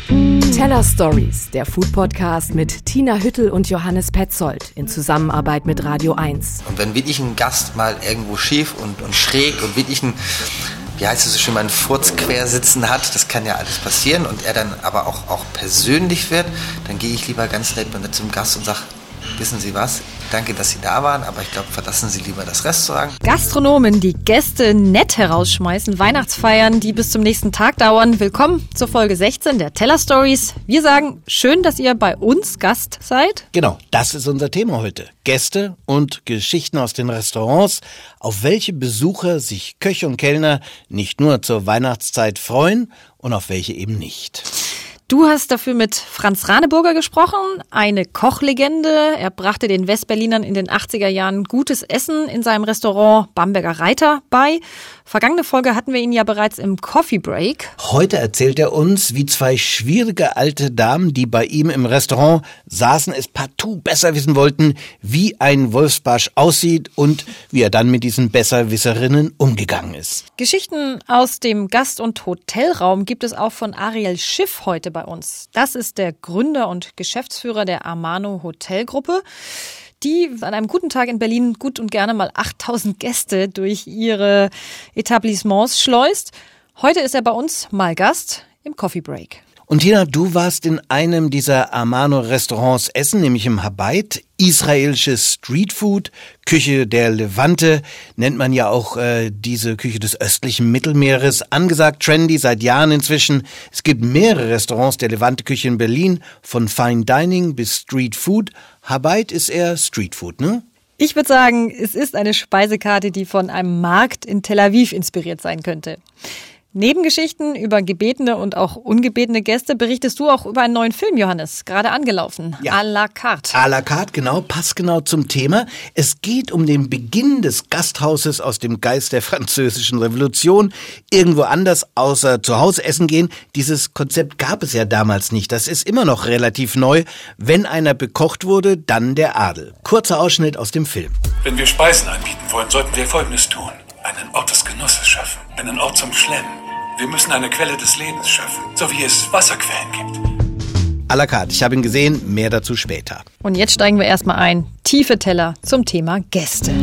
Teller Stories, der Food-Podcast mit Tina Hüttel und Johannes Petzold in Zusammenarbeit mit Radio 1. Und wenn wirklich ein Gast mal irgendwo schief und schräg und wirklich wie heißt es so schön, mal einen Furz quer sitzen hat, das kann ja alles passieren, und er dann aber auch persönlich wird, dann gehe ich lieber ganz nett zum Gast und sage: Wissen Sie was? Danke, dass Sie da waren, aber ich glaube, verlassen Sie lieber das Restaurant. Gastronomen, die Gäste nett herausschmeißen, Weihnachtsfeiern, die bis zum nächsten Tag dauern. Willkommen zur Folge 16 der Teller Stories. Wir sagen, schön, dass ihr bei uns Gast seid. Genau, das ist unser Thema heute. Gäste und Geschichten aus den Restaurants, auf welche Besucher sich Köche und Kellner nicht nur zur Weihnachtszeit freuen und auf welche eben nicht. Du hast dafür mit Franz Raneburger gesprochen, eine Kochlegende. Er brachte den Westberlinern in den 80er Jahren gutes Essen in seinem Restaurant Bamberger Reiter bei. Vergangene Folge hatten wir ihn ja bereits im Coffee Break. Heute erzählt er uns, wie zwei schwierige alte Damen, die bei ihm im Restaurant saßen, es partout besser wissen wollten, wie ein Wolfsbarsch aussieht und wie er dann mit diesen Besserwisserinnen umgegangen ist. Geschichten aus dem Gast- und Hotelraum gibt es auch von Ariel Schiff heute bei uns. Das ist der Gründer und Geschäftsführer der Amano Hotelgruppe, die an einem guten Tag in Berlin gut und gerne mal 8000 Gäste durch ihre Etablissements schleust. Heute ist er bei uns mal Gast im Coffee Break. Und Tina, du warst in einem dieser Amano-Restaurants essen, nämlich im Habait. Israelisches Streetfood, Küche der Levante, nennt man ja auch diese Küche des östlichen Mittelmeeres. Angesagt, trendy, seit Jahren inzwischen. Es gibt mehrere Restaurants der Levante-Küche in Berlin, von Fine Dining bis Street Food. Habait ist eher Street Food, ne? Ich würde sagen, es ist eine Speisekarte, die von einem Markt in Tel Aviv inspiriert sein könnte. Nebengeschichten über gebetene und auch ungebetene Gäste berichtest du auch über einen neuen Film, Johannes, gerade angelaufen. Ja. À la carte. À la carte, genau, passt genau zum Thema. Es geht um den Beginn des Gasthauses aus dem Geist der Französischen Revolution. Irgendwo anders außer zu Hause essen gehen. Dieses Konzept gab es ja damals nicht. Das ist immer noch relativ neu. Wenn einer bekocht wurde, dann der Adel. Kurzer Ausschnitt aus dem Film. Wenn wir Speisen anbieten wollen, sollten wir Folgendes tun. Einen Ort des Genusses schaffen, einen Ort zum Schlemmen. Wir müssen eine Quelle des Lebens schaffen, so wie es Wasserquellen gibt. À la carte, ich habe ihn gesehen, mehr dazu später. Und jetzt steigen wir erstmal ein. Tiefe Teller zum Thema Gäste.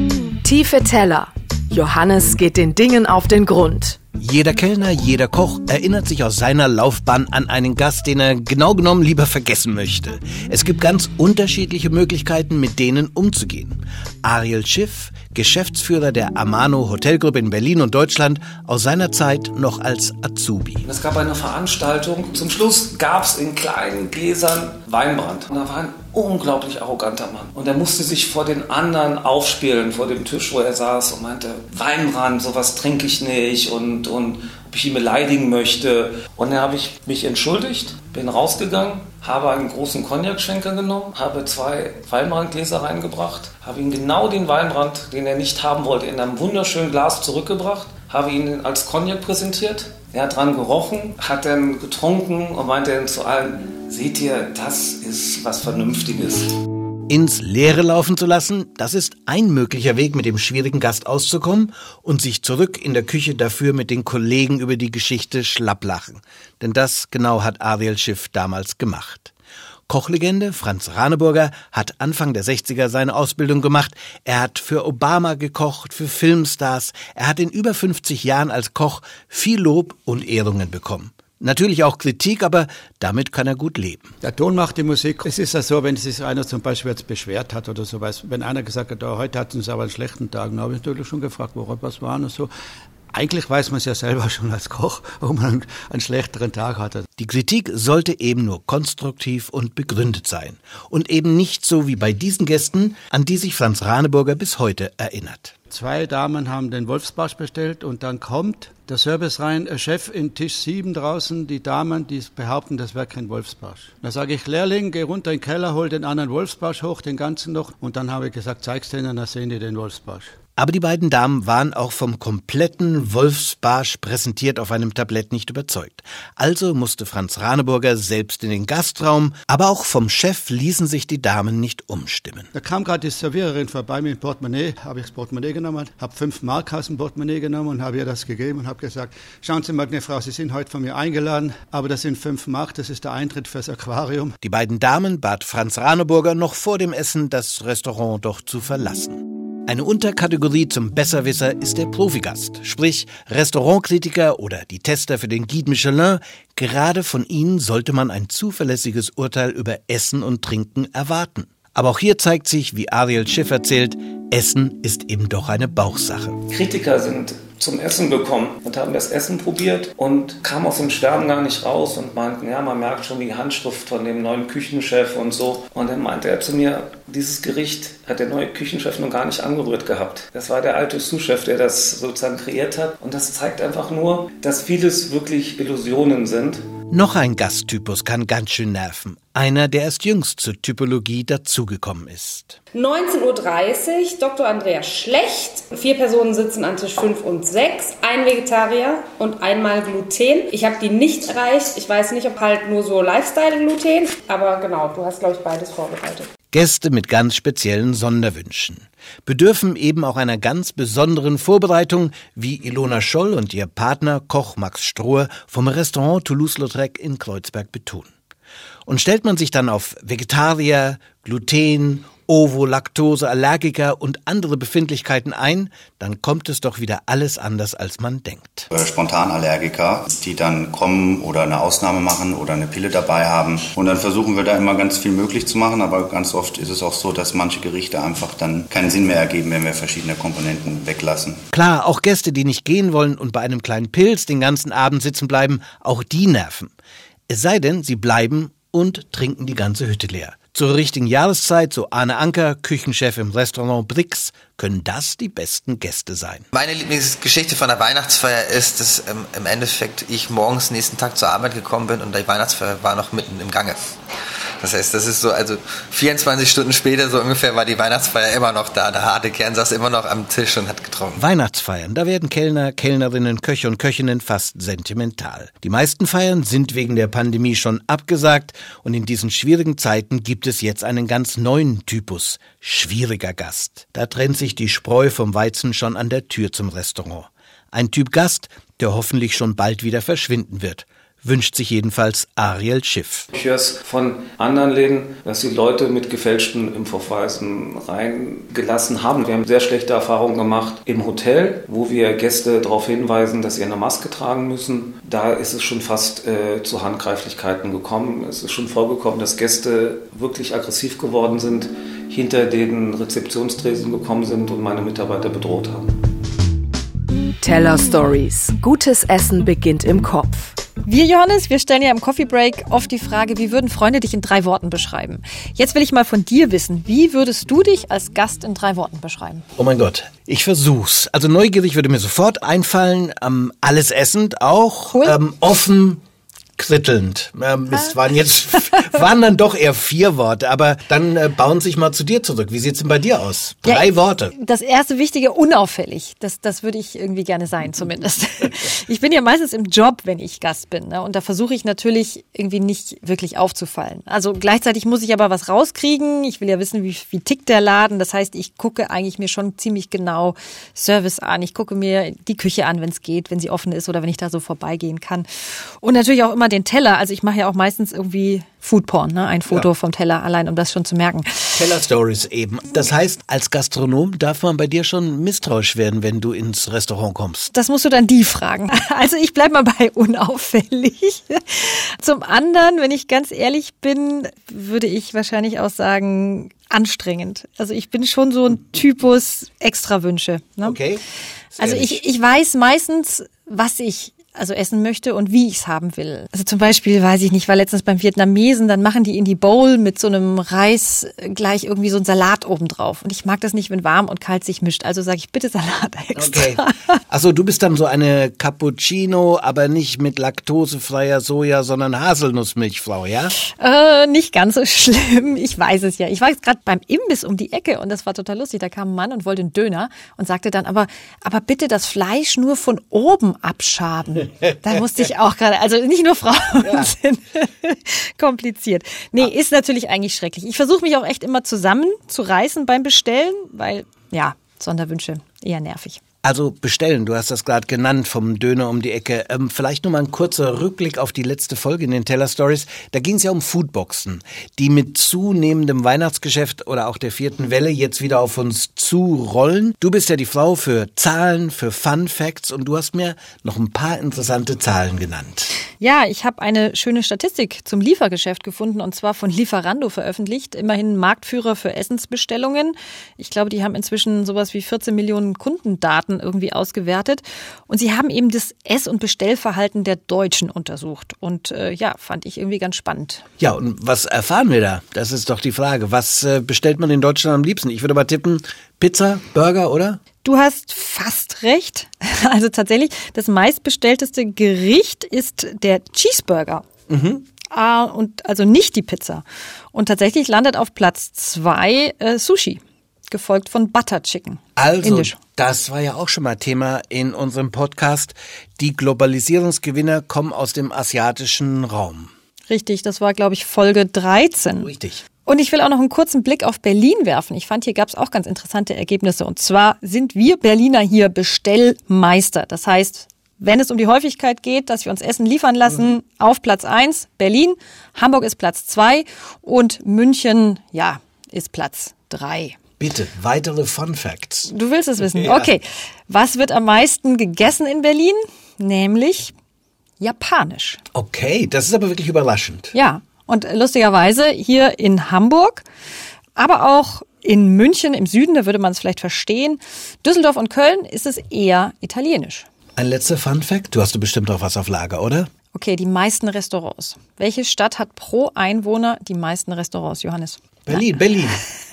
Tiefe Teller. Johannes geht den Dingen auf den Grund. Jeder Kellner, jeder Koch erinnert sich aus seiner Laufbahn an einen Gast, den er genau genommen lieber vergessen möchte. Es gibt ganz unterschiedliche Möglichkeiten, mit denen umzugehen. Ariel Schiff, Geschäftsführer der Amano Hotelgruppe in Berlin und Deutschland, aus seiner Zeit noch als Azubi. Es gab eine Veranstaltung. Zum Schluss gab es in kleinen Gläsern Weinbrand. Und da war ein unglaublich arroganter Mann. Und er musste sich vor den anderen aufspielen, vor dem Tisch, wo er saß, und meinte: Weinbrand, sowas trinke ich nicht, und ob ich ihn beleidigen möchte. Und dann habe ich mich entschuldigt, bin rausgegangen, habe einen großen Cognac-Schwenker genommen, habe 2 Weinbrandgläser reingebracht, habe ihm genau den Weinbrand, den er nicht haben wollte, in einem wunderschönen Glas zurückgebracht, habe ihn als Cognac präsentiert. Er hat dran gerochen, hat dann getrunken und meinte dann zu allen: Seht ihr, das ist was Vernünftiges. Ins Leere laufen zu lassen, das ist ein möglicher Weg, mit dem schwierigen Gast auszukommen, und sich zurück in der Küche dafür mit den Kollegen über die Geschichte schlapplachen. Denn das genau hat Ariel Schiff damals gemacht. Kochlegende Franz Raneburger hat Anfang der 60er seine Ausbildung gemacht. Er hat für Obama gekocht, für Filmstars. Er hat in über 50 Jahren als Koch viel Lob und Ehrungen bekommen. Natürlich auch Kritik, aber damit kann er gut leben. Der Ton macht die Musik. Es ist ja so, wenn sich einer zum Beispiel jetzt beschwert hat oder sowas, wenn einer gesagt hat, oh, heute hatten sie aber einen schlechten Tag, dann habe ich natürlich schon gefragt, woran was war und so. Eigentlich weiß man es ja selber schon als Koch, warum man einen schlechteren Tag hatte. Die Kritik sollte eben nur konstruktiv und begründet sein. Und eben nicht so wie bei diesen Gästen, an die sich Franz Raneburger bis heute erinnert. 2 Damen haben den Wolfsbarsch bestellt und dann kommt der Service rein, Chef in Tisch 7 draußen, die Damen, die behaupten, das wäre kein Wolfsbarsch. Da sage ich: Lehrling, geh runter in den Keller, hol den anderen Wolfsbarsch hoch, den ganzen noch. Und dann habe ich gesagt: zeig's denen, dann sehen die den Wolfsbarsch. Aber die beiden Damen waren auch vom kompletten Wolfsbarsch präsentiert auf einem Tablett nicht überzeugt. Also musste Franz Raneburger selbst in den Gastraum, aber auch vom Chef ließen sich die Damen nicht umstimmen. Da kam gerade die Serviererin vorbei mit dem Portemonnaie, habe ich das Portemonnaie genommen, habe 5 Mark aus dem Portemonnaie genommen und habe ihr das gegeben und habe gesagt, schauen Sie mal, gnädige Frau, Sie sind heute von mir eingeladen, aber das sind 5 Mark, das ist der Eintritt fürs Aquarium. Die beiden Damen bat Franz Raneburger noch vor dem Essen, das Restaurant doch zu verlassen. Eine Unterkategorie zum Besserwisser ist der Profigast, sprich Restaurantkritiker oder die Tester für den Guide Michelin. Gerade von ihnen sollte man ein zuverlässiges Urteil über Essen und Trinken erwarten. Aber auch hier zeigt sich, wie Ariel Schiff erzählt, Essen ist eben doch eine Bauchsache. Kritiker sind zum Essen gekommen und haben das Essen probiert und kamen aus dem Schwärmen gar nicht raus und meinten, ja, man merkt schon die Handschrift von dem neuen Küchenchef und so. Und dann meinte er zu mir, dieses Gericht hat der neue Küchenchef noch gar nicht angerührt gehabt. Das war der alte Sous-Chef, der das sozusagen kreiert hat. Und das zeigt einfach nur, dass vieles wirklich Illusionen sind. Noch ein Gasttypus kann ganz schön nerven. Einer, der erst jüngst zur Typologie dazugekommen ist. 19:30 Uhr, Dr. Andreas Schlecht. 4 Personen sitzen an Tisch 5 und 6. Ein Vegetarier und einmal Gluten. Ich habe die nicht erreicht. Ich weiß nicht, ob halt nur so Lifestyle-Gluten. Aber genau, du hast, glaube ich, beides vorbereitet. Gäste mit ganz speziellen Sonderwünschen bedürfen eben auch einer ganz besonderen Vorbereitung, wie Ilona Scholl und ihr Partner Koch Max Strohe vom Restaurant Toulouse-Lautrec in Kreuzberg betonen. Und stellt man sich dann auf Vegetarier, Gluten, Ovo, Laktose, Allergiker und andere Befindlichkeiten ein, dann kommt es doch wieder alles anders, als man denkt. Spontanallergiker, die dann kommen oder eine Ausnahme machen oder eine Pille dabei haben. Und dann versuchen wir da immer ganz viel möglich zu machen, aber ganz oft ist es auch so, dass manche Gerichte einfach dann keinen Sinn mehr ergeben, wenn wir verschiedene Komponenten weglassen. Klar, auch Gäste, die nicht gehen wollen und bei einem kleinen Pilz den ganzen Abend sitzen bleiben, auch die nerven. Es sei denn, sie bleiben und trinken die ganze Hütte leer. Zur richtigen Jahreszeit, so Arne Anker, Küchenchef im Restaurant Brix, können das die besten Gäste sein. Meine Lieblingsgeschichte von der Weihnachtsfeier ist, dass im Endeffekt ich morgens nächsten Tag zur Arbeit gekommen bin und die Weihnachtsfeier war noch mitten im Gange. Das heißt, das ist so, also 24 Stunden später so ungefähr war die Weihnachtsfeier immer noch da. Der harte Kern saß immer noch am Tisch und hat getrunken. Weihnachtsfeiern, da werden Kellner, Kellnerinnen, Köche und Köchinnen fast sentimental. Die meisten Feiern sind wegen der Pandemie schon abgesagt und in diesen schwierigen Zeiten gibt es jetzt einen ganz neuen Typus, schwieriger Gast. Da trennt sich die Spreu vom Weizen schon an der Tür zum Restaurant. Ein Typ Gast, der hoffentlich schon bald wieder verschwinden wird. Wünscht sich jedenfalls Ariel Schiff. Ich höre es von anderen Läden, dass die Leute mit gefälschten Impfnachweisen reingelassen haben. Wir haben sehr schlechte Erfahrungen gemacht im Hotel, wo wir Gäste darauf hinweisen, dass sie eine Maske tragen müssen. Da ist es schon fast zu Handgreiflichkeiten gekommen. Es ist schon vorgekommen, dass Gäste wirklich aggressiv geworden sind, hinter den Rezeptionstresen gekommen sind und meine Mitarbeiter bedroht haben. Teller Stories. Gutes Essen beginnt im Kopf. Wir, Johannes, wir stellen ja im Coffee Break oft die Frage, wie würden Freunde dich in 3 Worten beschreiben? Jetzt will ich mal von dir wissen, wie würdest du dich als Gast in 3 Worten beschreiben? Oh mein Gott, ich versuch's. Also neugierig würde mir sofort einfallen, alles essend auch, cool. Offen, krittelnd. Es waren dann doch eher 4 Worte, aber dann bauen sich mal zu dir zurück. Wie sieht's denn bei dir aus? 3 Worte. Das erste Wichtige, unauffällig. Das würde ich irgendwie gerne sein, zumindest. Ich bin ja meistens im Job, wenn ich Gast bin, ne? Und da versuche ich natürlich irgendwie nicht wirklich aufzufallen. Also gleichzeitig muss ich aber was rauskriegen. Ich will ja wissen, wie tickt der Laden. Das heißt, ich gucke eigentlich mir schon ziemlich genau Service an. Ich gucke mir die Küche an, wenn es geht, wenn sie offen ist oder wenn ich da so vorbeigehen kann. Und natürlich auch immer den Teller. Also ich mache ja auch meistens irgendwie Foodporn, ne? Ein Foto vom Teller allein, um das schon zu merken. Teller-Stories eben. Das heißt, als Gastronom darf man bei dir schon misstrauisch werden, wenn du ins Restaurant kommst. Das musst du dann die fragen. Also ich bleib mal bei unauffällig. Zum anderen, wenn ich ganz ehrlich bin, würde ich wahrscheinlich auch sagen, anstrengend. Also ich bin schon so ein Typus Extrawünsche. Ne? Okay. Also ich weiß meistens, was ich also essen möchte und wie ich es haben will. Also zum Beispiel, weiß ich nicht, war letztens beim Vietnamesen, dann machen die in die Bowl mit so einem Reis gleich irgendwie so einen Salat obendrauf. Und ich mag das nicht, wenn warm und kalt sich mischt. Also sage ich, bitte Salat extra. Okay. Achso, du bist dann so eine Cappuccino, aber nicht mit laktosefreier Soja, sondern Haselnussmilchfrau, ja? Nicht ganz so schlimm. Ich weiß es ja. Ich war jetzt gerade beim Imbiss um die Ecke und das war total lustig. Da kam ein Mann und wollte einen Döner und sagte dann, aber bitte das Fleisch nur von oben abschaben. Da musste ich auch gerade, also nicht nur Frauen sind kompliziert. Nee, ist natürlich eigentlich schrecklich. Ich versuche mich auch echt immer zusammenzureißen beim Bestellen, weil, ja, Sonderwünsche eher nervig. Also bestellen, du hast das gerade genannt, vom Döner um die Ecke. Vielleicht nur mal ein kurzer Rückblick auf die letzte Folge in den Teller Stories. Da ging es ja um Foodboxen, die mit zunehmendem Weihnachtsgeschäft oder auch der 4. Welle jetzt wieder auf uns zurollen. Du bist ja die Frau für Zahlen, für Fun Facts und du hast mir noch ein paar interessante Zahlen genannt. Ja, ich habe eine schöne Statistik zum Liefergeschäft gefunden und zwar von Lieferando veröffentlicht. Immerhin Marktführer für Essensbestellungen. Ich glaube, die haben inzwischen sowas wie 14 Millionen Kundendaten irgendwie ausgewertet. Und sie haben eben das Ess- und Bestellverhalten der Deutschen untersucht. Und fand ich irgendwie ganz spannend. Ja, und was erfahren wir da? Das ist doch die Frage. Was bestellt man in Deutschland am liebsten? Ich würde mal tippen, Pizza, Burger, oder? Du hast fast recht. Also tatsächlich, das meistbestellteste Gericht ist der Cheeseburger. Und also nicht die Pizza. Und tatsächlich landet auf Platz 2 Sushi, gefolgt von Butter Chicken. Also, Indisch. Das war ja auch schon mal Thema in unserem Podcast. Die Globalisierungsgewinner kommen aus dem asiatischen Raum. Richtig, das war, glaube ich, Folge 13. Richtig. Und ich will auch noch einen kurzen Blick auf Berlin werfen. Ich fand, hier gab es auch ganz interessante Ergebnisse. Und zwar sind wir Berliner hier Bestellmeister. Das heißt, wenn es um die Häufigkeit geht, dass wir uns Essen liefern lassen, auf Platz 1 Berlin, Hamburg ist Platz 2 und München, ja, ist Platz 3. Bitte, weitere Fun Facts. Du willst es wissen? Ja. Okay. Was wird am meisten gegessen in Berlin? Nämlich Japanisch. Okay, das ist aber wirklich überraschend. Ja, und lustigerweise hier in Hamburg, aber auch in München im Süden, da würde man es vielleicht verstehen. Düsseldorf und Köln ist es eher italienisch. Ein letzter Fun Fact. Du hast bestimmt auch was auf Lager, oder? Okay, die meisten Restaurants. Welche Stadt hat pro Einwohner die meisten Restaurants, Johannes? Berlin, Berlin.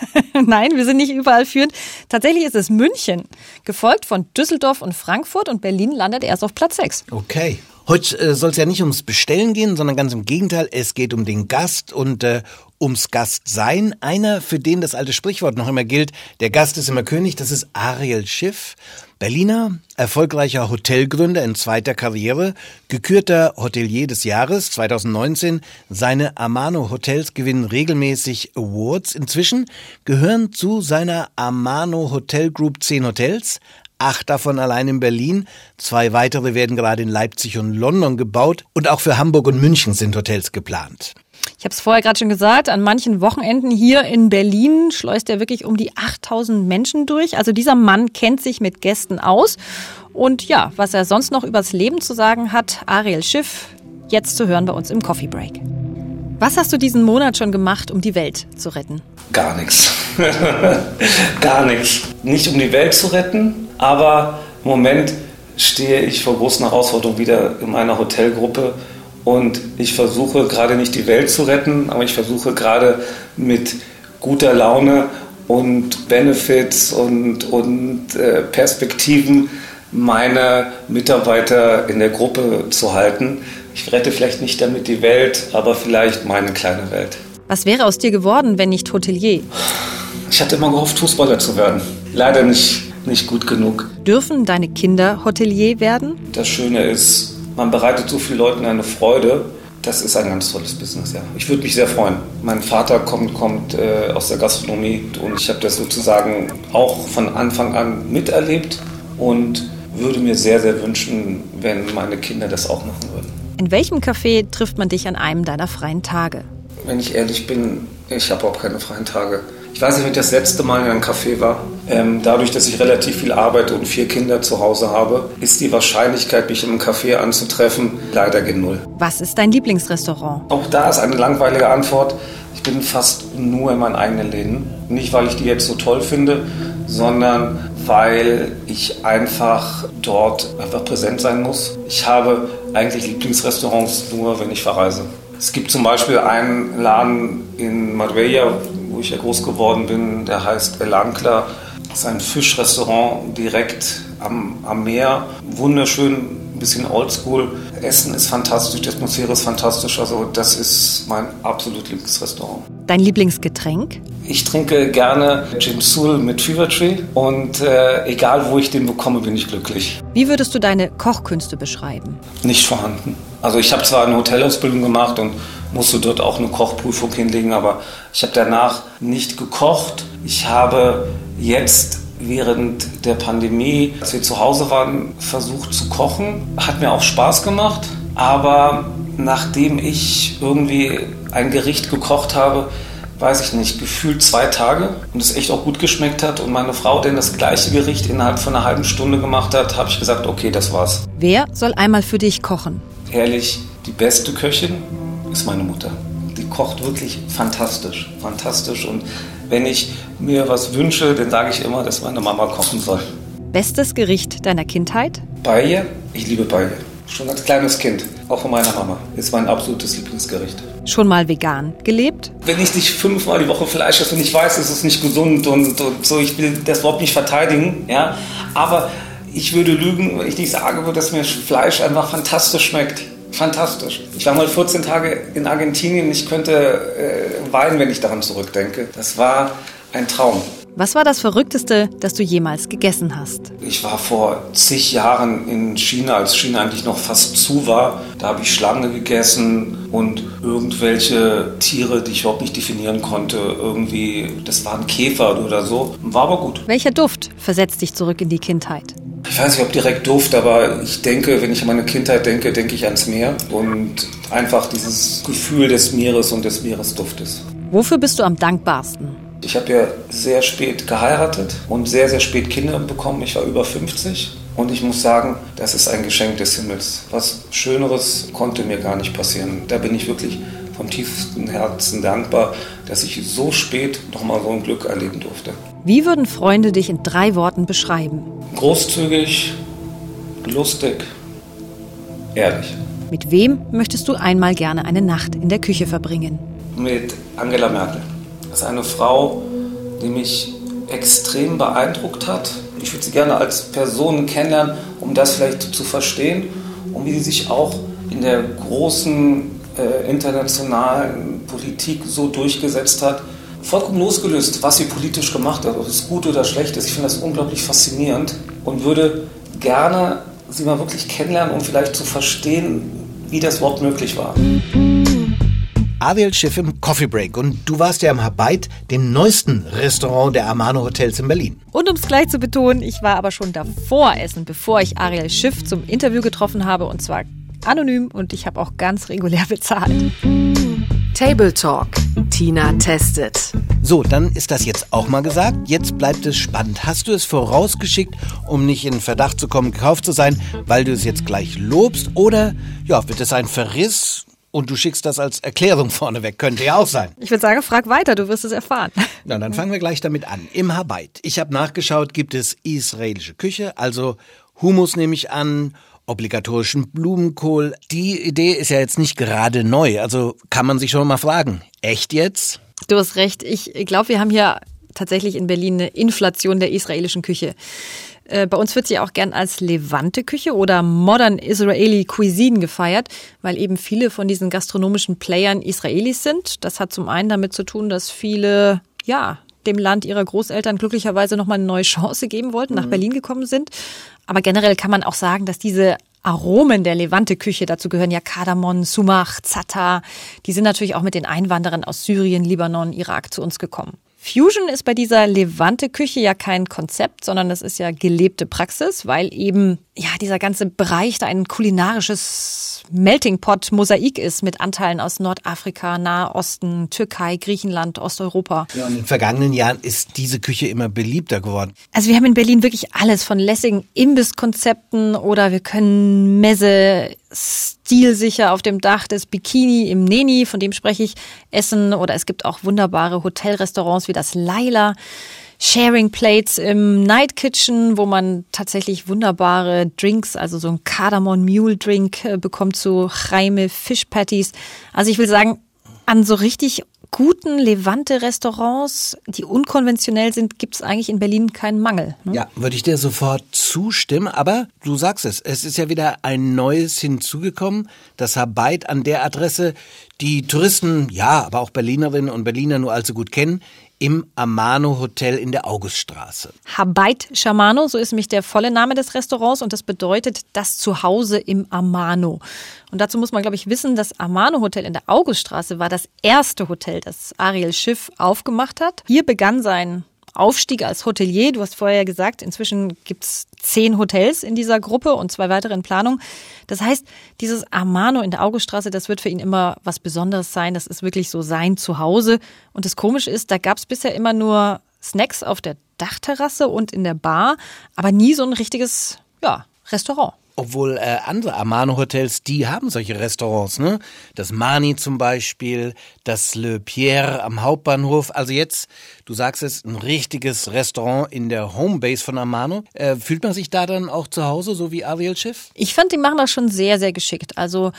Nein, wir sind nicht überall führend. Tatsächlich ist es München, gefolgt von Düsseldorf und Frankfurt und Berlin landet erst auf Platz 6. Okay. Heute soll es ja nicht ums Bestellen gehen, sondern ganz im Gegenteil, es geht um den Gast und ums Gastsein. Einer, für den das alte Sprichwort noch immer gilt, der Gast ist immer König, das ist Ariel Schiff. Berliner, erfolgreicher Hotelgründer in zweiter Karriere, gekürter Hotelier des Jahres 2019. Seine Amano Hotels gewinnen regelmäßig Awards. Inzwischen gehören zu seiner Amano Hotel Group 10 Hotels. 8 davon allein in Berlin. 2 weitere werden gerade in Leipzig und London gebaut. Und auch für Hamburg und München sind Hotels geplant. Ich habe es vorher gerade schon gesagt, an manchen Wochenenden hier in Berlin schleust er wirklich um die 8000 Menschen durch. Also dieser Mann kennt sich mit Gästen aus. Und ja, was er sonst noch übers Leben zu sagen hat, Ariel Schiff, jetzt zu hören bei uns im Coffee Break. Was hast du diesen Monat schon gemacht, um die Welt zu retten? Gar nichts. Gar nichts. Nicht um die Welt zu retten, aber im Moment stehe ich vor großen Herausforderungen wieder in meiner Hotelgruppe. Und ich versuche gerade nicht die Welt zu retten, aber ich versuche gerade mit guter Laune und Benefits und Perspektiven meine Mitarbeiter in der Gruppe zu halten. Ich rette vielleicht nicht damit die Welt, aber vielleicht meine kleine Welt. Was wäre aus dir geworden, wenn nicht Hotelier? Ich hatte immer gehofft, Fußballer zu werden. Leider nicht gut genug. Dürfen deine Kinder Hotelier werden? Das Schöne ist, man bereitet so vielen Leuten eine Freude. Das ist ein ganz tolles Business, ja. Ich würde mich sehr freuen. Mein Vater kommt aus der Gastronomie und ich habe das sozusagen auch von Anfang an miterlebt und würde mir sehr, sehr wünschen, wenn meine Kinder das auch machen würden. In welchem Café trifft man dich an einem deiner freien Tage? Wenn ich ehrlich bin, ich habe auch keine freien Tage. Ich weiß nicht, wenn ich das letzte Mal in einem Café war. Dadurch, dass ich relativ viel arbeite und 4 Kinder zu Hause habe, ist die Wahrscheinlichkeit, mich in einem Café anzutreffen, leider gen Null. Was ist dein Lieblingsrestaurant? Auch da ist eine langweilige Antwort. Ich bin fast nur in meinen eigenen Läden. Nicht, weil ich die jetzt so toll finde, sondern weil ich einfach dort präsent sein muss. Ich habe eigentlich Lieblingsrestaurants nur, wenn ich verreise. Es gibt zum Beispiel einen Laden in Marbella, wo ich ja groß geworden bin, der heißt El Ancla. Das ist ein Fischrestaurant direkt am Meer. Wunderschön, ein bisschen oldschool. Essen ist fantastisch, die Atmosphäre ist fantastisch. Also das ist mein absolut Lieblingsrestaurant. Dein Lieblingsgetränk? Ich trinke gerne Gin Sul mit Fever Tree und egal wo ich den bekomme, bin ich glücklich. Wie würdest du deine Kochkünste beschreiben? Nicht vorhanden. Also ich habe zwar eine Hotelausbildung gemacht und musste dort auch eine Kochprüfung hinlegen, aber ich habe danach nicht gekocht. Ich habe jetzt während der Pandemie, als wir zu Hause waren, versucht zu kochen. Hat mir auch Spaß gemacht, aber nachdem ich irgendwie ein Gericht gekocht habe, weiß ich nicht, gefühlt 2 Tage und es echt auch gut geschmeckt hat und meine Frau dann das gleiche Gericht innerhalb von einer halben Stunde gemacht hat, habe ich gesagt, okay, das war's. Wer soll einmal für dich kochen? Ehrlich, die beste Köchin ist meine Mutter. Die kocht wirklich fantastisch, fantastisch und wenn ich mir was wünsche, dann sage ich immer, dass meine Mama kochen soll. Bestes Gericht deiner Kindheit? Paella, ich liebe Paella. Schon als kleines Kind, auch von meiner Mama, ist mein absolutes Lieblingsgericht. Schon mal vegan gelebt? Wenn ich nicht 5-mal die Woche Fleisch esse und ich weiß, es ist nicht gesund und so, ich will das überhaupt nicht verteidigen, ja, aber ich würde lügen, wenn ich nicht sagen würde, dass mir Fleisch einfach fantastisch schmeckt. Fantastisch. Ich war mal 14 Tage in Argentinien, ich könnte weinen, wenn ich daran zurückdenke. Das war ein Traum. Was war das Verrückteste, das du jemals gegessen hast? Ich war vor zig Jahren in China, als China eigentlich noch fast zu war. Da habe ich Schlange gegessen und irgendwelche Tiere, die ich überhaupt nicht definieren konnte. Irgendwie, das waren Käfer oder so. War aber gut. Welcher Duft versetzt dich zurück in die Kindheit? Ich weiß nicht, ob direkt Duft, aber ich denke, wenn ich an meine Kindheit denke, denke ich ans Meer. Und einfach dieses Gefühl des Meeres und des Meeresduftes. Wofür bist du am dankbarsten? Ich habe ja sehr spät geheiratet und sehr, sehr spät Kinder bekommen. Ich war über 50 und ich muss sagen, das ist ein Geschenk des Himmels. Was Schöneres konnte mir gar nicht passieren. Da bin ich wirklich vom tiefsten Herzen dankbar, dass ich so spät nochmal so ein Glück erleben durfte. Wie würden Freunde dich in 3 Worten beschreiben? Großzügig, lustig, ehrlich. Mit wem möchtest du einmal gerne eine Nacht in der Küche verbringen? Mit Angela Merkel. Das ist eine Frau, die mich extrem beeindruckt hat. Ich würde sie gerne als Person kennenlernen, um das vielleicht zu verstehen und wie sie sich auch in der großen internationalen Politik so durchgesetzt hat. Vollkommen losgelöst, was sie politisch gemacht hat, ob es gut oder schlecht ist. Ich finde das unglaublich faszinierend und würde gerne sie mal wirklich kennenlernen, um vielleicht zu verstehen, wie das überhaupt möglich war. Ariel Schiff im Coffee Break und du warst ja im Habeit, dem neuesten Restaurant der Amano Hotels in Berlin. Und um es gleich zu betonen, ich war aber schon davor essen, bevor ich Ariel Schiff zum Interview getroffen habe und zwar anonym und ich habe auch ganz regulär bezahlt. Table Talk. Tina testet. So, dann ist das jetzt auch mal gesagt. Jetzt bleibt es spannend. Hast du es vorausgeschickt, um nicht in Verdacht zu kommen, gekauft zu sein, weil du es jetzt gleich lobst? Oder ja, wird es ein Verriss? Und du schickst das als Erklärung vorneweg. Könnte ja auch sein. Ich würde sagen, frag weiter, du wirst es erfahren. Na, dann fangen wir gleich damit an. Im Habeit. Ich habe nachgeschaut, gibt es israelische Küche, also Hummus nehme ich an, obligatorischen Blumenkohl. Die Idee ist ja jetzt nicht gerade neu, also kann man sich schon mal fragen, echt jetzt? Du hast recht, ich glaube, wir haben hier tatsächlich in Berlin eine Inflation der israelischen Küche. Bei uns wird sie auch gern als Levante-Küche oder Modern Israeli Cuisine gefeiert, weil eben viele von diesen gastronomischen Playern Israelis sind. Das hat zum einen damit zu tun, dass viele, dem Land ihrer Großeltern glücklicherweise nochmal eine neue Chance geben wollten, nach Berlin gekommen sind. Aber generell kann man auch sagen, dass diese Aromen der Levante-Küche, dazu gehören ja Kardamom, Sumach, Za'atar, die sind natürlich auch mit den Einwanderern aus Syrien, Libanon, Irak zu uns gekommen. Fusion ist bei dieser Levante-Küche ja kein Konzept, sondern das ist ja gelebte Praxis, weil eben dieser ganze Bereich da ein kulinarisches Melting Pot Mosaik ist mit Anteilen aus Nordafrika, Nahosten, Türkei, Griechenland, Osteuropa. Ja, und in den vergangenen Jahren ist diese Küche immer beliebter geworden. Also wir haben in Berlin wirklich alles von lässigen Imbisskonzepten oder wir können Messe stilsicher auf dem Dach des Bikini im Neni, von dem spreche ich, essen. Oder es gibt auch wunderbare Hotelrestaurants wie das Laila. Sharing Plates im Night Kitchen, wo man tatsächlich wunderbare Drinks, also so ein Cardamom Mule Drink bekommt, so Chaime Fish Patties. Also ich will sagen, an so richtig guten Levante-Restaurants, die unkonventionell sind, gibt es eigentlich in Berlin keinen Mangel. Ne? Ja, würde ich dir sofort zustimmen, aber du sagst es ist ja wieder ein neues hinzugekommen, das Habeit an der Adresse, die Touristen, ja, aber auch Berlinerinnen und Berliner nur allzu gut kennen, im Amano Hotel in der Auguststraße. Habeit Shamano, so ist nämlich der volle Name des Restaurants und das bedeutet das Zuhause im Amano. Und dazu muss man, glaube ich, wissen, das Amano Hotel in der Auguststraße war das erste Hotel, das Ariel Schiff aufgemacht hat. Hier begann sein Aufstieg als Hotelier. Du hast vorher gesagt, inzwischen gibt's 10 Hotels in dieser Gruppe und 2 weitere in Planung. Das heißt, dieses Amano in der Auguststraße, das wird für ihn immer was Besonderes sein. Das ist wirklich so sein Zuhause. Und das Komische ist, da gab's bisher immer nur Snacks auf der Dachterrasse und in der Bar, aber nie so ein richtiges, Restaurant. Obwohl andere Amano-Hotels, die haben solche Restaurants, ne? Das Mani zum Beispiel, das Le Pierre am Hauptbahnhof. Also jetzt, du sagst es, ein richtiges Restaurant in der Homebase von Amano. Fühlt man sich da dann auch zu Hause, so wie Ariel Schiff? Ich fand, die machen das schon sehr, sehr geschickt. Also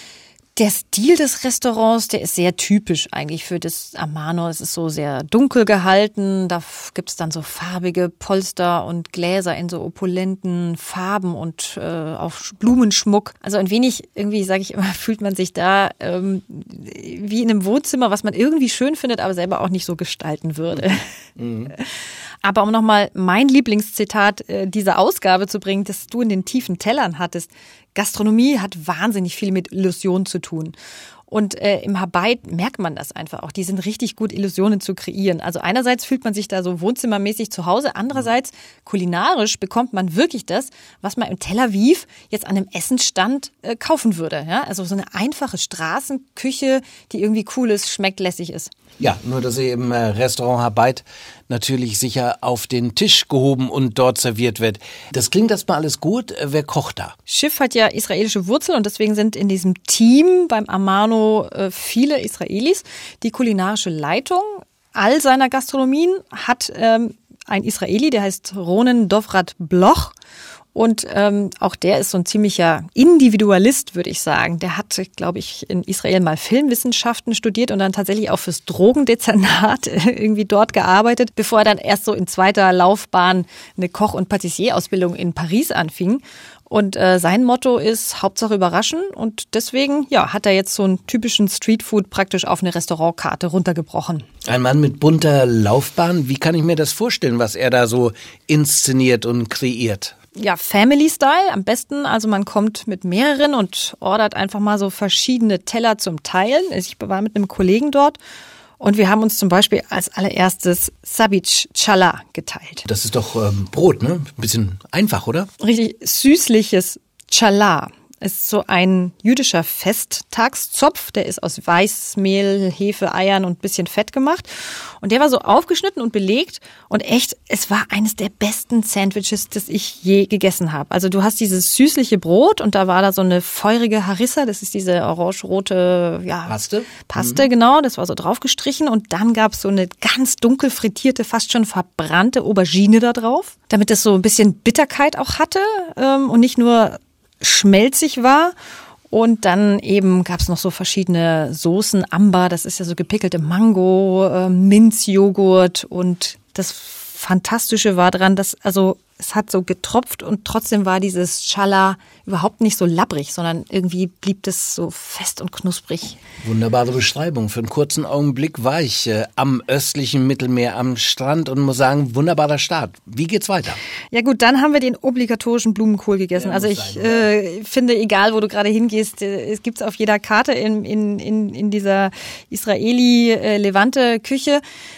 der Stil des Restaurants, der ist sehr typisch eigentlich für das Amano. Es ist so sehr dunkel gehalten. Da gibt's dann so farbige Polster und Gläser in so opulenten Farben und auch Blumenschmuck. Also ein wenig, irgendwie sage ich immer, fühlt man sich da wie in einem Wohnzimmer, was man irgendwie schön findet, aber selber auch nicht so gestalten würde. Mhm. Aber um nochmal mein Lieblingszitat dieser Ausgabe zu bringen, das du in den tiefen Tellern hattest: Gastronomie hat wahnsinnig viel mit Illusionen zu tun. Und im Habeit merkt man das einfach auch. Die sind richtig gut, Illusionen zu kreieren. Also einerseits fühlt man sich da so wohnzimmermäßig zu Hause. Andererseits, kulinarisch bekommt man wirklich das, was man in Tel Aviv jetzt an einem Essensstand kaufen würde. Ja? Also so eine einfache Straßenküche, die irgendwie cool ist, schmeckt, lässig ist. Ja, nur dass sie im Restaurant Habeit natürlich sicher auf den Tisch gehoben und dort serviert wird. Das klingt erstmal alles gut. Wer kocht da? Schiff hat ja israelische Wurzeln und deswegen sind in diesem Team beim Amano viele Israelis. Die kulinarische Leitung all seiner Gastronomien hat ein Israeli, der heißt Ronen Dovrat Bloch. Und auch der ist so ein ziemlicher Individualist, würde ich sagen. Der hat, glaube ich, in Israel mal Filmwissenschaften studiert und dann tatsächlich auch fürs Drogendezernat irgendwie dort gearbeitet, bevor er dann erst so in zweiter Laufbahn eine Koch- und Patissier-Ausbildung in Paris anfing. Und sein Motto ist Hauptsache überraschen und deswegen hat er jetzt so einen typischen Streetfood praktisch auf eine Restaurantkarte runtergebrochen. Ein Mann mit bunter Laufbahn, wie kann ich mir das vorstellen, was er da so inszeniert und kreiert? Ja, Family Style am besten. Also man kommt mit mehreren und ordert einfach mal so verschiedene Teller zum Teilen. Ich war mit einem Kollegen dort und wir haben uns zum Beispiel als allererstes Sabic Chala geteilt. Das ist doch Brot, ne? Ein bisschen einfach, oder? Richtig süßliches Chala. Ist so ein jüdischer Festtagszopf, der ist aus Weißmehl, Hefe, Eiern und ein bisschen Fett gemacht. Und der war so aufgeschnitten und belegt und echt, es war eines der besten Sandwiches, das ich je gegessen habe. Also du hast dieses süßliche Brot und da war da so eine feurige Harissa, das ist diese orange-rote Paste, genau, das war so draufgestrichen und dann gab es so eine ganz dunkel frittierte, fast schon verbrannte Aubergine da drauf, damit es so ein bisschen Bitterkeit auch hatte und nicht nur schmelzig war. Und dann eben gab es noch so verschiedene Soßen, Amber, das ist ja so gepickelte Mango, Minzjoghurt und das Fantastische war dran, dass es hat so getropft und trotzdem war dieses Chala überhaupt nicht so labbrig, sondern irgendwie blieb das so fest und knusprig. Wunderbare Beschreibung. Für einen kurzen Augenblick war ich am östlichen Mittelmeer am Strand und muss sagen, wunderbarer Start. Wie geht's weiter? Ja gut, dann haben wir den obligatorischen Blumenkohl gegessen. Ja, also ich finde, egal wo du gerade hingehst, es gibt's auf jeder Karte in dieser Israeli-Levante-Küche.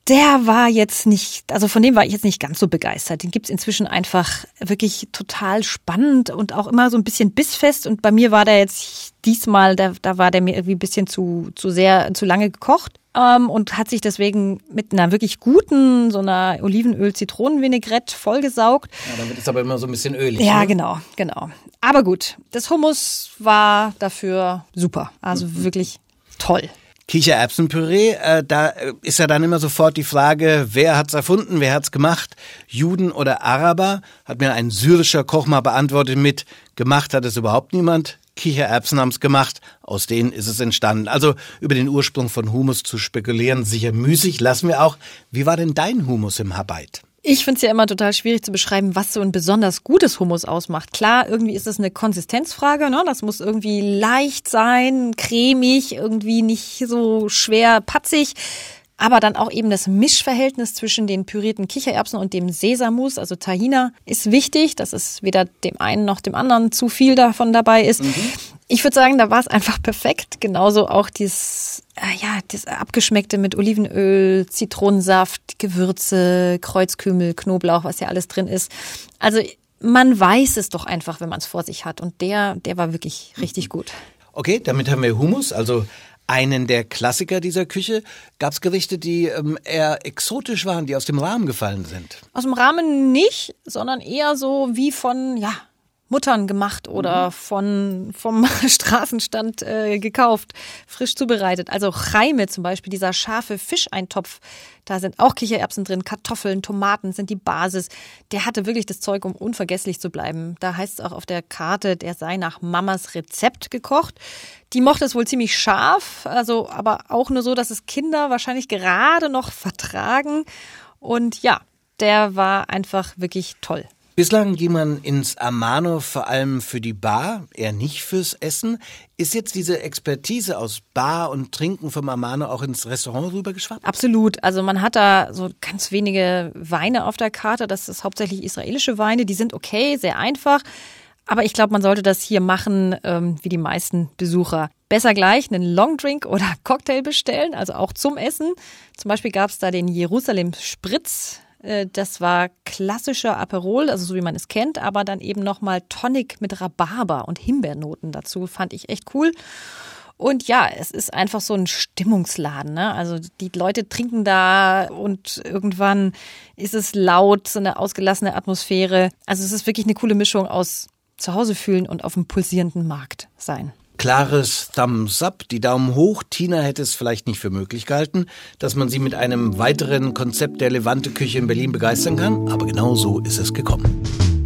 Der war jetzt nicht, also von dem war ich jetzt nicht ganz so begeistert. Den gibt's inzwischen einfach wirklich total spannend und auch immer so ein bisschen bissfest. Und bei mir war der jetzt diesmal, da war der mir irgendwie ein bisschen zu lange gekocht. Und hat sich deswegen mit einer wirklich guten, so einer Olivenöl-Zitronen-Vinaigrette vollgesaugt. Ja, dann wird es aber immer so ein bisschen ölig. Ja, ne? genau. Aber gut, das Hummus war dafür super. Also wirklich toll. Kichererbsenpüree, da ist ja dann immer sofort die Frage, wer hat's erfunden, wer hat's gemacht? Juden oder Araber? Hat mir ein syrischer Koch mal beantwortet mit, gemacht hat es überhaupt niemand. Kichererbsen haben's gemacht, aus denen ist es entstanden. Also über den Ursprung von Hummus zu spekulieren, sicher müßig, lassen wir auch. Wie war denn dein Hummus im Habeit? Ich finde es ja immer total schwierig zu beschreiben, was so ein besonders gutes Hummus ausmacht. Klar, irgendwie ist es eine Konsistenzfrage, ne? Das muss irgendwie leicht sein, cremig, irgendwie nicht so schwer patzig. Aber dann auch eben das Mischverhältnis zwischen den pürierten Kichererbsen und dem Sesammus, also Tahina, ist wichtig, dass es weder dem einen noch dem anderen zu viel davon dabei ist. Ich würde sagen, da war es einfach perfekt. Genauso auch das Abgeschmeckte mit Olivenöl, Zitronensaft, Gewürze, Kreuzkümmel, Knoblauch, was ja alles drin ist. Also man weiß es doch einfach, wenn man es vor sich hat. Und der war wirklich richtig gut. Okay, damit haben wir Hummus, also einen der Klassiker dieser Küche. Gab es Gerichte, die eher exotisch waren, die aus dem Rahmen gefallen sind? Aus dem Rahmen nicht, sondern eher so wie von Muttern gemacht oder vom Straßenstand gekauft, frisch zubereitet. Also Chaime zum Beispiel, dieser scharfe Fischeintopf, da sind auch Kichererbsen drin, Kartoffeln, Tomaten sind die Basis. Der hatte wirklich das Zeug, um unvergesslich zu bleiben. Da heißt es auch auf der Karte, der sei nach Mamas Rezept gekocht. Die mochte es wohl ziemlich scharf, also aber auch nur so, dass es Kinder wahrscheinlich gerade noch vertragen. Und ja, der war einfach wirklich toll. Bislang ging man ins Amano vor allem für die Bar, eher nicht fürs Essen. Ist jetzt diese Expertise aus Bar und Trinken vom Amano auch ins Restaurant rübergeschwappt? Absolut. Also man hat da so ganz wenige Weine auf der Karte. Das ist hauptsächlich israelische Weine. Die sind okay, sehr einfach. Aber ich glaube, man sollte das hier machen wie die meisten Besucher. Besser gleich einen Longdrink oder Cocktail bestellen, also auch zum Essen. Zum Beispiel gab es da den Jerusalem Spritz. Das war klassischer Aperol, also so wie man es kennt, aber dann eben nochmal Tonic mit Rhabarber und Himbeernoten dazu. Fand ich echt cool. Und ja, es ist einfach so ein Stimmungsladen, ne? Also die Leute trinken da und irgendwann ist es laut, so eine ausgelassene Atmosphäre. Also es ist wirklich eine coole Mischung aus Zuhause fühlen und auf dem pulsierenden Markt sein. Klares Thumbs up, die Daumen hoch. Tina hätte es vielleicht nicht für möglich gehalten, dass man sie mit einem weiteren Konzept der Levante-Küche in Berlin begeistern kann. Aber genau so ist es gekommen.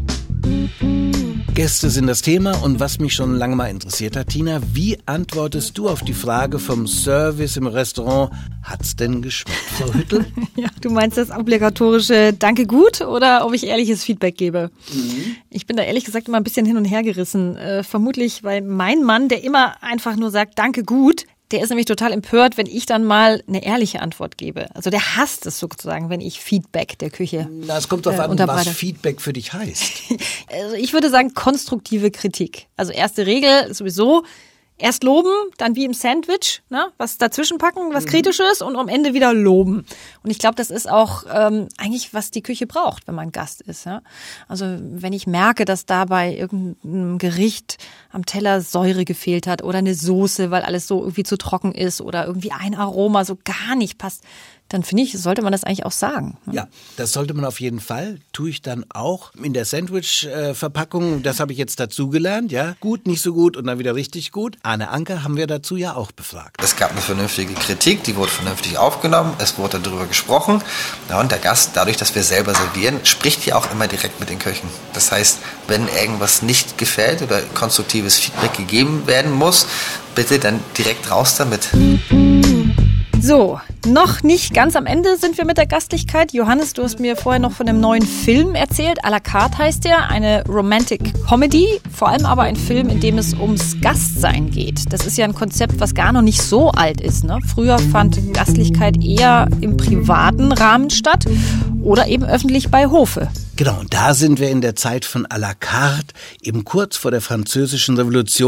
Gäste sind das Thema und was mich schon lange mal interessiert hat, Tina, wie antwortest du auf die Frage vom Service im Restaurant, hat's denn geschmeckt, Frau Hüttel? Ja, du meinst das obligatorische Danke gut oder ob ich ehrliches Feedback gebe? Ich bin da ehrlich gesagt immer ein bisschen hin und her gerissen. Vermutlich, weil mein Mann, der immer einfach nur sagt Danke gut, der ist nämlich total empört, wenn ich dann mal eine ehrliche Antwort gebe. Also der hasst es sozusagen, wenn ich Feedback der Küche Na, es kommt darauf an, was Feedback für dich heißt. Also ich würde sagen konstruktive Kritik. Also erste Regel sowieso, erst loben, dann wie im Sandwich, ne, was dazwischen packen, was Kritisches und am Ende wieder loben. Und ich glaube, das ist auch eigentlich, was die Küche braucht, wenn man Gast ist. Ja? Also wenn ich merke, dass da bei irgendeinem Gericht am Teller Säure gefehlt hat oder eine Soße, weil alles so irgendwie zu trocken ist oder irgendwie ein Aroma so gar nicht passt, dann finde ich, sollte man das eigentlich auch sagen. Ja, das sollte man auf jeden Fall. Tue ich dann auch in der Sandwich-Verpackung. Das habe ich jetzt dazugelernt. Ja, gut, nicht so gut und dann wieder richtig gut. Arne Anker haben wir dazu ja auch befragt. Es gab eine vernünftige Kritik, die wurde vernünftig aufgenommen. Es wurde darüber gesprochen. Ja, und der Gast, dadurch, dass wir selber servieren, spricht ja auch immer direkt mit den Köchen. Das heißt, wenn irgendwas nicht gefällt oder konstruktives Feedback gegeben werden muss, bitte dann direkt raus damit. So, noch nicht ganz am Ende sind wir mit der Gastlichkeit. Johannes, du hast mir vorher noch von einem neuen Film erzählt. À la carte heißt der, eine Romantic Comedy. Vor allem aber ein Film, in dem es ums Gastsein geht. Das ist ja ein Konzept, was gar noch nicht so alt ist. Ne? Früher fand Gastlichkeit eher im privaten Rahmen statt oder eben öffentlich bei Hofe. Genau, und da sind wir in der Zeit von à la carte, eben kurz vor der Französischen Revolution.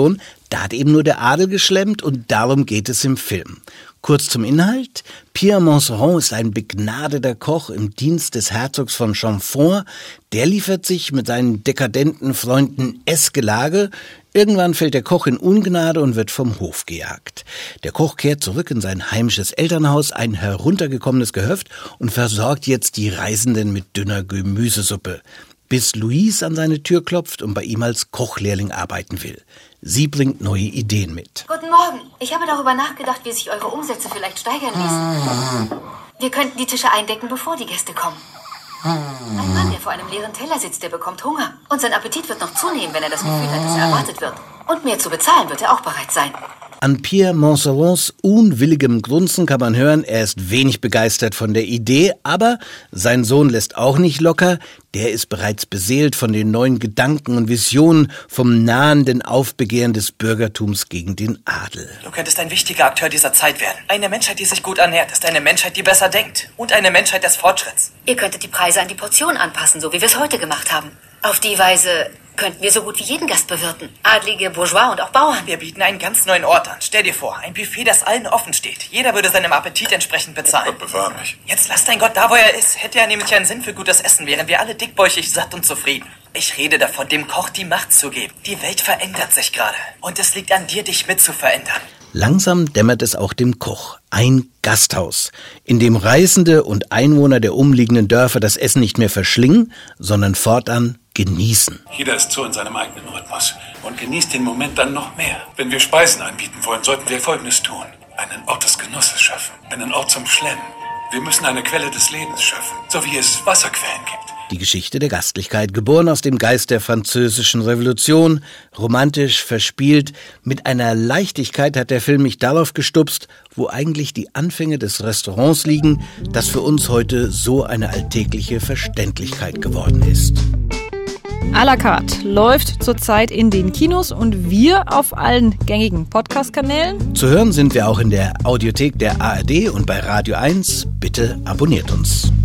Da hat eben nur der Adel geschlemmt und darum geht es im Film. Kurz zum Inhalt. Pierre Monceron ist ein begnadeter Koch im Dienst des Herzogs von Chamfort. Der liefert sich mit seinen dekadenten Freunden Essgelage. Irgendwann fällt der Koch in Ungnade und wird vom Hof gejagt. Der Koch kehrt zurück in sein heimisches Elternhaus, ein heruntergekommenes Gehöft, und versorgt jetzt die Reisenden mit dünner Gemüsesuppe. Bis Louise an seine Tür klopft und bei ihm als Kochlehrling arbeiten will. Sie bringt neue Ideen mit. Guten Morgen. Ich habe darüber nachgedacht, wie sich eure Umsätze vielleicht steigern ließen. Wir könnten die Tische eindecken, bevor die Gäste kommen. Ein Mann, der vor einem leeren Teller sitzt, der bekommt Hunger. Und sein Appetit wird noch zunehmen, wenn er das Gefühl hat, dass er erwartet wird. Und mehr zu bezahlen wird er auch bereit sein. An Pierre Moncerons unwilligem Grunzen kann man hören, er ist wenig begeistert von der Idee, aber sein Sohn lässt auch nicht locker. Der ist bereits beseelt von den neuen Gedanken und Visionen vom nahenden Aufbegehren des Bürgertums gegen den Adel. Du könntest ein wichtiger Akteur dieser Zeit werden. Eine Menschheit, die sich gut ernährt, ist eine Menschheit, die besser denkt. Und eine Menschheit des Fortschritts. Ihr könntet die Preise an die Portion anpassen, so wie wir es heute gemacht haben. Auf die Weise könnten wir so gut wie jeden Gast bewirten. Adlige, Bourgeois und auch Bauern. Wir bieten einen ganz neuen Ort an. Stell dir vor, ein Buffet, das allen offen steht. Jeder würde seinem Appetit entsprechend bezahlen. Gott bewahre mich. Jetzt lass dein Gott da, wo er ist. Hätte er nämlich einen Sinn für gutes Essen, wären wir alle dickbäuchig, satt und zufrieden. Ich rede davon, dem Koch die Macht zu geben. Die Welt verändert sich gerade. Und es liegt an dir, dich mit zu verändern. Langsam dämmert es auch dem Koch. Ein Gasthaus, in dem Reisende und Einwohner der umliegenden Dörfer das Essen nicht mehr verschlingen, sondern fortan genießen. Jeder ist so in seinem eigenen Rhythmus und genießt den Moment dann noch mehr. Wenn wir Speisen anbieten wollen, sollten wir Folgendes tun. Einen Ort des Genusses schaffen, einen Ort zum Schlemmen. Wir müssen eine Quelle des Lebens schaffen, so wie es Wasserquellen gibt. Die Geschichte der Gastlichkeit, geboren aus dem Geist der französischen Revolution, romantisch, verspielt. Mit einer Leichtigkeit hat der Film mich darauf gestupst, wo eigentlich die Anfänge des Restaurants liegen, das für uns heute so eine alltägliche Verständlichkeit geworden ist. À la carte läuft zurzeit in den Kinos und wir auf allen gängigen Podcast-Kanälen. Zu hören sind wir auch in der Audiothek der ARD und bei Radio 1. Bitte abonniert uns.